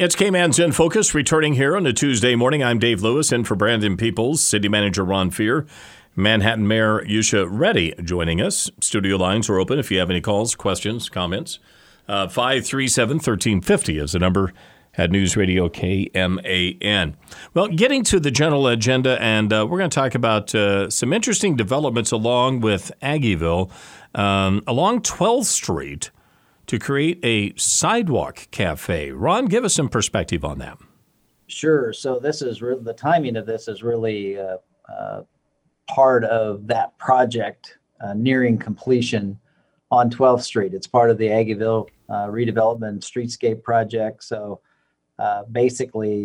It's K-Man's In Focus, returning here on a Tuesday morning. I'm Dave Lewis, in for Brandon Peoples, City Manager Ron Fear, Manhattan Mayor Yusha Reddy joining us. Studio lines are open if you have any calls, questions, comments. 537-1350 is the number at News Radio KMAN. Well, getting to the general agenda, and we're going to talk about some interesting developments along with Aggieville, along 12th Street, to create a sidewalk cafe. Ron, give us some perspective on that. Sure. So this is the timing of this is really part of that project nearing completion on 12th Street. It's part of the Aggieville redevelopment streetscape project. So basically,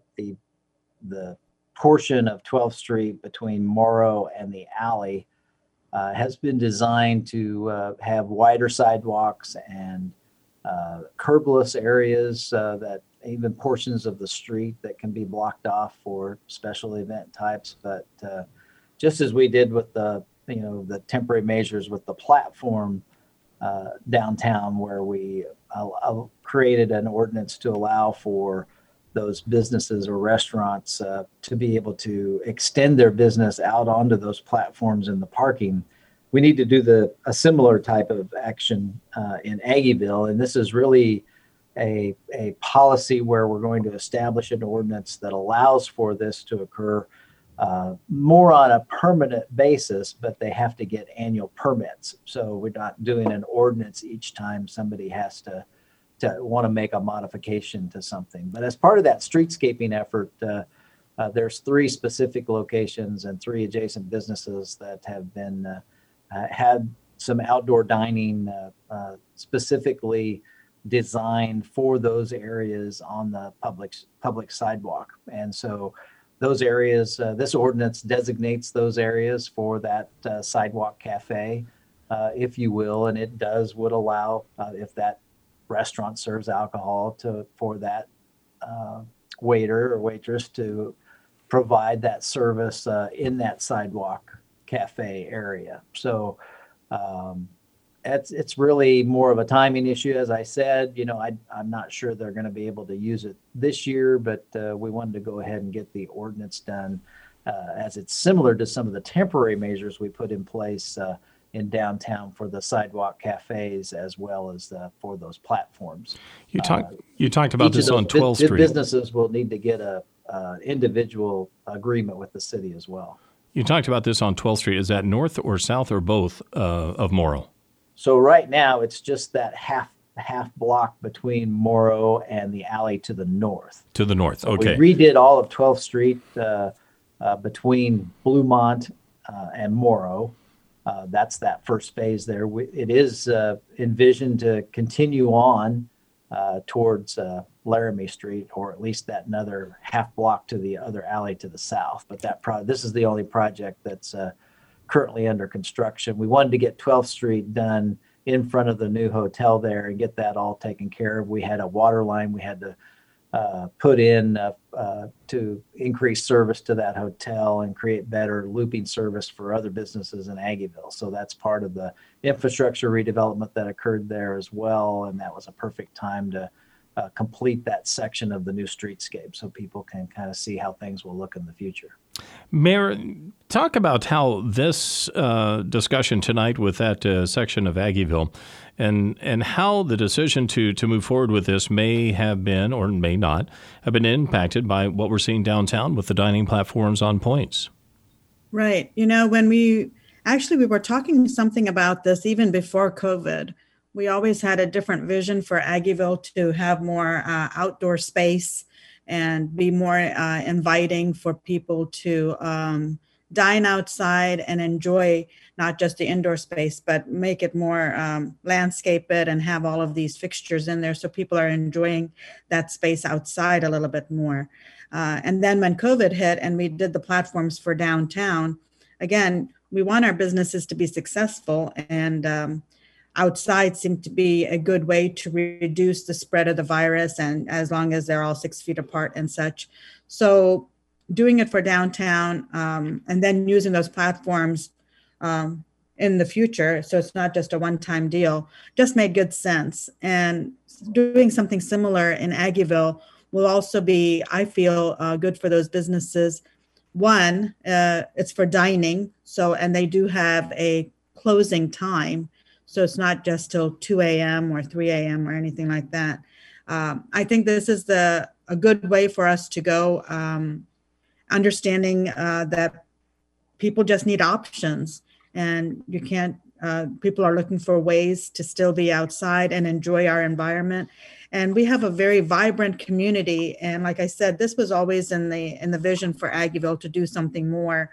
the portion of 12th Street between Morrow and the alley has been designed to have wider sidewalks and curbless areas that even portions of the street that can be blocked off for special event types. But just as we did with the temporary measures with the platform downtown, where we created an ordinance to allow for those businesses or restaurants to be able to extend their business out onto those platforms in the parking. We need to do a similar type of action in Aggieville. And this is really a policy where we're going to establish an ordinance that allows for this to occur more on a permanent basis, but they have to get annual permits. So we're not doing an ordinance each time somebody has to want to make a modification to something. But as part of that streetscaping effort, there's 3 specific locations and 3 adjacent businesses that have been had some outdoor dining specifically designed for those areas on the public sidewalk. And so those areas, this ordinance designates those areas for that sidewalk cafe, if you will, and it would allow, if that restaurant serves alcohol, for that waiter or waitress to provide that service in that sidewalk cafe area. So it's really more of a timing issue. As I said, I'm not sure they're going to be able to use it this year, but we wanted to go ahead and get the ordinance done as it's similar to some of the temporary measures we put in place in downtown for the sidewalk cafes, as well as for those platforms. You talked about this on 12th Street. Businesses will need to get a individual agreement with the city as well. You talked about this on 12th Street. Is that north or south or both of Morrow? So right now it's just that half block between Morrow and the alley to the north. To the north, So okay. we redid all of 12th Street between Bluemont and Morrow. That's that first phase there. It is envisioned to continue on towards Laramie Street, or at least that another half block to the other alley to the south. But this is the only project that's currently under construction. We wanted to get 12th Street done in front of the new hotel there and get that all taken care of. We had a water line we had to put in to increase service to that hotel and create better looping service for other businesses in Aggieville. So that's part of the infrastructure redevelopment that occurred there as well. And that was a perfect time to complete that section of the new streetscape so people can kind of see how things will look in the future. Mayor, talk about how this discussion tonight with that section of Aggieville and how the decision to move forward with this may have been or may not have been impacted by what we're seeing downtown with the dining platforms on points. Right. When we were talking something about this even before COVID. We always had a different vision for Aggieville to have more outdoor space and be more inviting for people to dine outside and enjoy not just the indoor space, but make it more landscape it and have all of these fixtures in there so people are enjoying that space outside a little bit more. And then when COVID hit and we did the platforms for downtown, again, we want our businesses to be successful, and outside seemed to be a good way to reduce the spread of the virus, and as long as they're all 6 feet apart and such. So doing it for downtown and then using those platforms in the future, so it's not just a one-time deal, just made good sense. And doing something similar in Aggieville will also be, I feel, good for those businesses. One, it's for dining. So, and they do have a closing time. So it's not just till 2 a.m. or 3 a.m. or anything like that. I think this is a good way for us to go, understanding that people just need options, and you can't, people are looking for ways to still be outside and enjoy our environment. And we have a very vibrant community. And like I said, this was always in the vision for Aggieville to do something more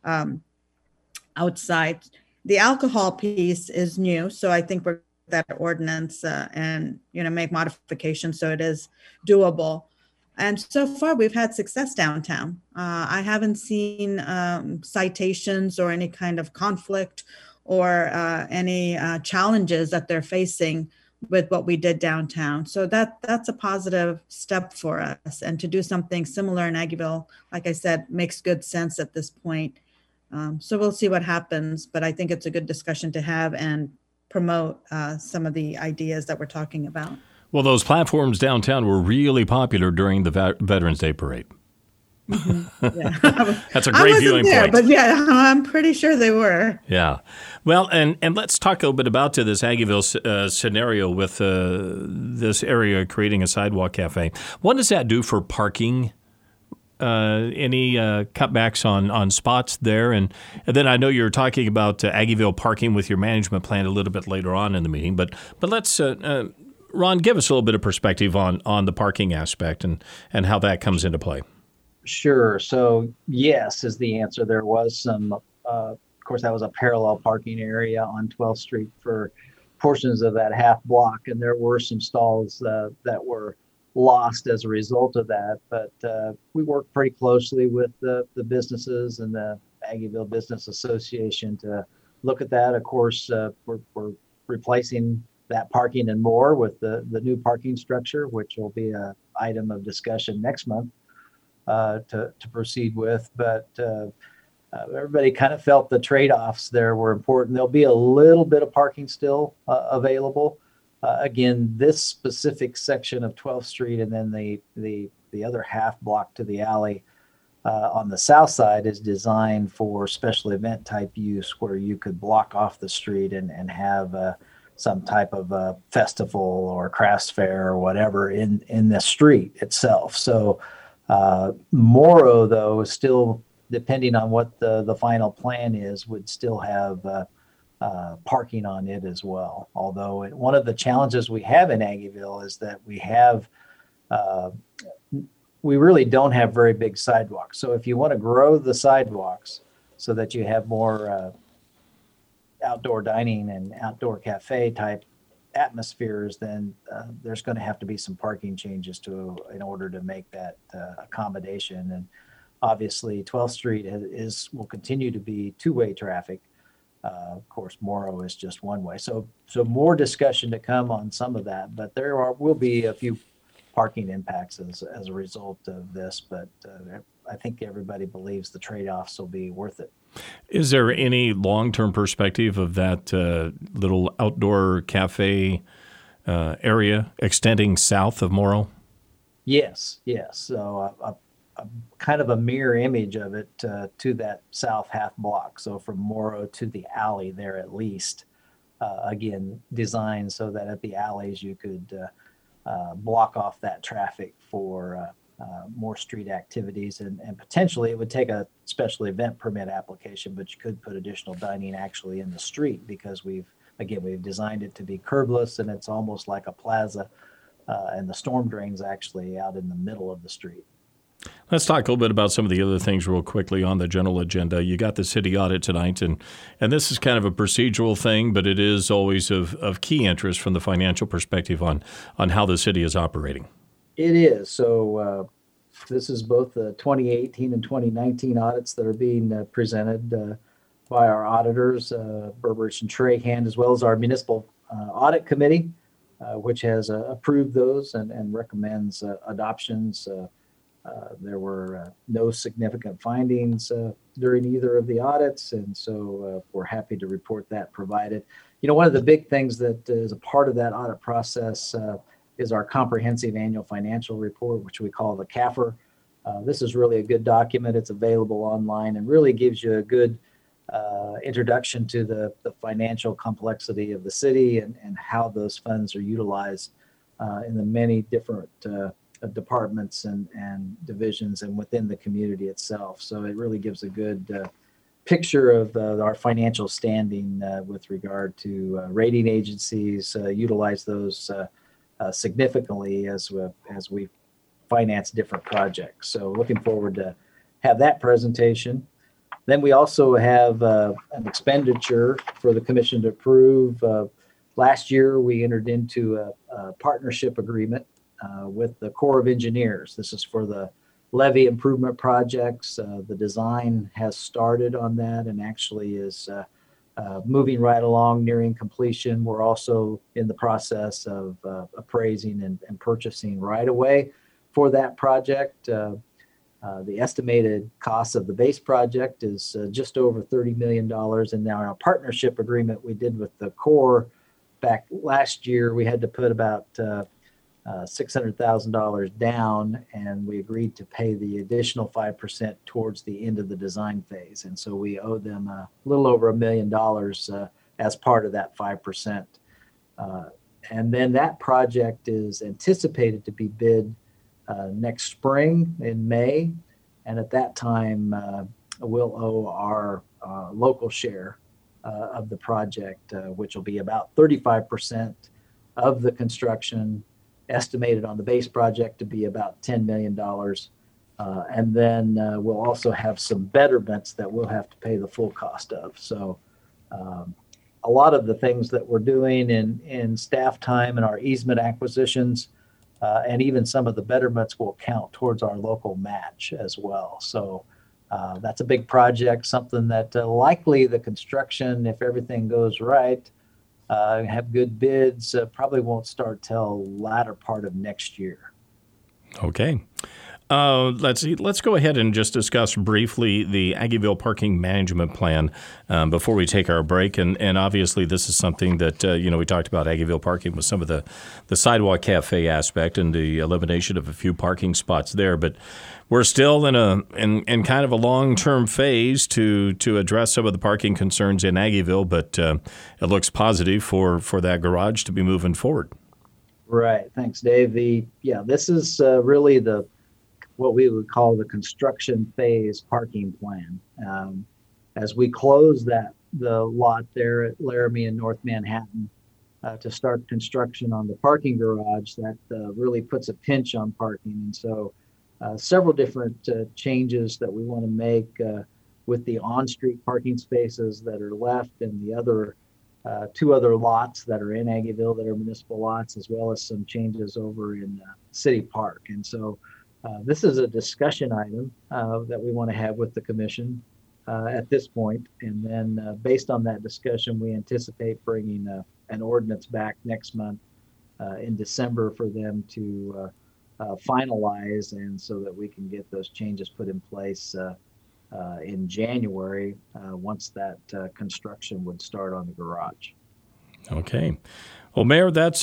outside. The alcohol piece is new. So I think we're that ordinance and, make modifications so it is doable. And so far, we've had success downtown. I haven't seen citations or any kind of conflict or any challenges that they're facing with what we did downtown. So that's a positive step for us. And to do something similar in Aggieville, like I said, makes good sense at this point. So we'll see what happens. But I think it's a good discussion to have and promote some of the ideas that we're talking about. Well, those platforms downtown were really popular during the Veterans Day Parade. Mm-hmm. Yeah. That's a great viewing point. But yeah, I'm pretty sure they were. Yeah. Well, and let's talk a little bit about this Aggieville scenario with this area creating a sidewalk cafe. What does that do for parking? Any cutbacks on spots there? And then I know you're talking about Aggieville parking with your management plan a little bit later on in the meeting, but let's Ron, give us a little bit of perspective on the parking aspect and how that comes into play. Sure. So yes is the answer. There was some, of course, that was a parallel parking area on 12th Street for portions of that half block. And there were some stalls that were lost as a result of that. But we worked pretty closely with the businesses and the Aggieville Business Association to look at that. Of course, we're replacing that parking and more with the new parking structure, which will be an item of discussion next month to proceed with. But everybody kind of felt the trade-offs there were important. There'll be a little bit of parking still available. Again, this specific section of 12th Street and then the other half block to the alley on the south side is designed for special event type use where you could block off the street and have some type of a festival or crafts fair or whatever in the street itself. So Morrow, though, is still, depending on what the final plan is, would still have parking on it as well. Although one of the challenges we have in Aggieville is that we really don't have very big sidewalks. So if you want to grow the sidewalks so that you have more outdoor dining and outdoor cafe type atmospheres, then there's going to have to be some parking changes in order to make that accommodation. And obviously 12th Street will continue to be two-way traffic. Of course, Morrow is just one way. So more discussion to come on some of that, but will be a few parking impacts as a result of this. But I think everybody believes the trade-offs will be worth it. Is there any long-term perspective of that little outdoor cafe area extending south of Morrow? Yes. So a kind of a mirror image of it to that south half block. So from Morrow to the alley there at least, again, designed so that at the alleys you could block off that traffic for more street activities, and potentially it would take a special event permit application, but you could put additional dining actually in the street because we've designed it to be curbless and it's almost like a plaza, and the storm drain's actually out in the middle of the street. Let's talk a little bit about some of the other things real quickly on the general agenda. You got the city audit tonight, and this is kind of a procedural thing, but it is always of key interest from the financial perspective on how the city is operating. It is. So this is both the 2018 and 2019 audits that are being presented by our auditors, Burbridge and Trahan, as well as our municipal audit committee, which has approved those and recommends adoptions. There were no significant findings during either of the audits, and so we're happy to report that provided. One of the big things that is a part of that audit process is our comprehensive annual financial report, which we call the CAFR. This is really a good document. It's available online and really gives you a good introduction to the financial complexity of the city and how those funds are utilized in the many different departments and divisions and within the community itself. So it really gives a good picture of our financial standing with regard to rating agencies, utilize those significantly as we finance different projects. So looking forward to have that presentation. Then we also have an expenditure for the commission to approve. Last year, we entered into a partnership agreement with the Corps of Engineers. This is for the levee improvement projects. The design has started on that and actually is moving right along, nearing completion. We're also in the process of appraising and purchasing right away for that project. The estimated cost of the base project is just over $30 million. And now our partnership agreement we did with the Corps back last year, we had to put about $600,000 down, and we agreed to pay the additional 5% towards the end of the design phase. And so we owe them a little over $1 million as part of that 5%. And then that project is anticipated to be bid next spring in May. And at that time, we'll owe our local share of the project, which will be about 35% of the construction, estimated on the base project to be about $10 million. And then we'll also have some betterments that we'll have to pay the full cost of. So a lot of the things that we're doing in staff time and our easement acquisitions, and even some of the betterments will count towards our local match as well. So that's a big project, something that likely the construction, if everything goes right, have good bids, probably won't start till latter part of next year. Okay. Let's see. Let's go ahead and just discuss briefly the Aggieville Parking Management Plan before we take our break. And obviously, this is something that, we talked about Aggieville parking with some of the sidewalk cafe aspect and the elimination of a few parking spots there. But we're still in kind of a long-term phase to address some of the parking concerns in Aggieville, but it looks positive for that garage to be moving forward. Right. Thanks, Dave. This is really what we would call the construction phase parking plan. As we close the lot there at Laramie and North Manhattan to start construction on the parking garage, that really puts a pinch on parking. And so several different changes that we want to make with the on-street parking spaces that are left and the other two other lots that are in Aggieville that are municipal lots, as well as some changes over in City Park. And so this is a discussion item that we want to have with the commission at this point. And then based on that discussion, we anticipate bringing an ordinance back next month in December for them to finalize, and so that we can get those changes put in place in January once that construction would start on the garage. Okay. Well, Mayor, that's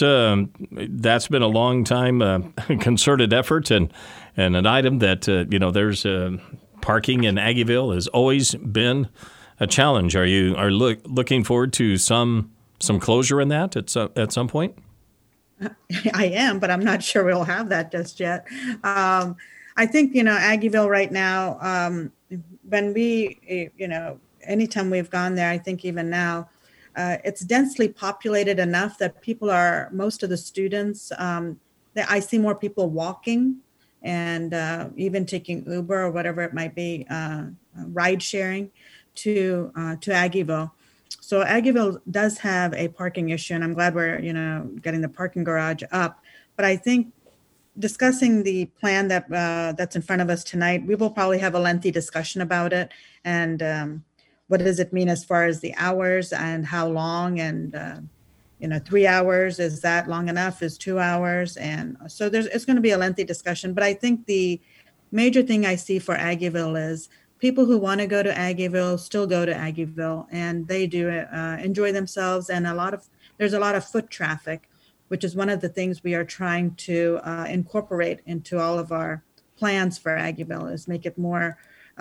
been a long time concerted effort and an item that, there's parking in Aggieville has always been a challenge. Are you looking forward to some closure in that at some point? I am, but I'm not sure we'll have that just yet. I think, Aggieville right now, when we, anytime we've gone there, I think even now, it's densely populated enough that most of the students, I see more people walking and even taking Uber or whatever it might be, ride sharing to Aggieville. So Aggieville does have a parking issue, and I'm glad we're, getting the parking garage up. But I think discussing the plan that's in front of us tonight, we will probably have a lengthy discussion about it. And what does it mean as far as the hours and how long? And, 3 hours, is that long enough? Is 2 hours? And so it's going to be a lengthy discussion. But I think the major thing I see for Aggieville is people who want to go to Aggieville still go to Aggieville, and they do enjoy themselves. And there's a lot of foot traffic. which is one of the things we are trying to incorporate into all of our plans for Aggieville, is make it more,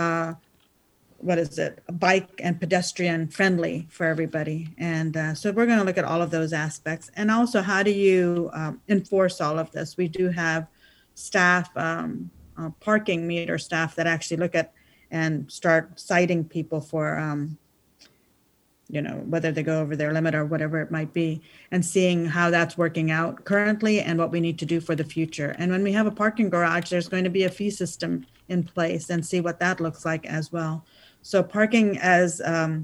bike and pedestrian friendly for everybody. And so we're going to look at all of those aspects. And also, how do you enforce all of this? We do have staff, parking meter staff that actually look at and start citing people for, whether they go over their limit or whatever it might be, and seeing how that's working out currently and what we need to do for the future. And when we have a parking garage, there's going to be a fee system in place, and see what that looks like as well. So parking as,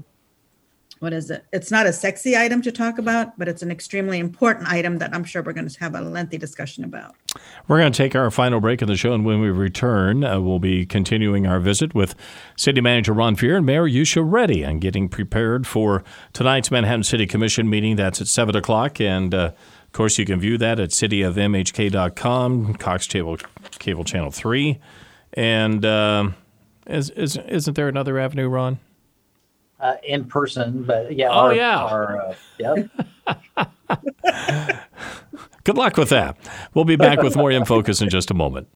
it's not a sexy item to talk about, but it's an extremely important item that I'm sure we're going to have a lengthy discussion about. We're going to take our final break of the show, and when we return, we'll be continuing our visit with City Manager Ron Fear and Mayor Yusha Reddy and getting prepared for tonight's Manhattan City Commission meeting. That's at 7 o'clock, and of course you can view that at cityofmhk.com, Cox Cable Channel 3. And isn't there another avenue, Ron? In person, but yeah. Yep. Good luck with that. We'll be back with more In Focus in just a moment.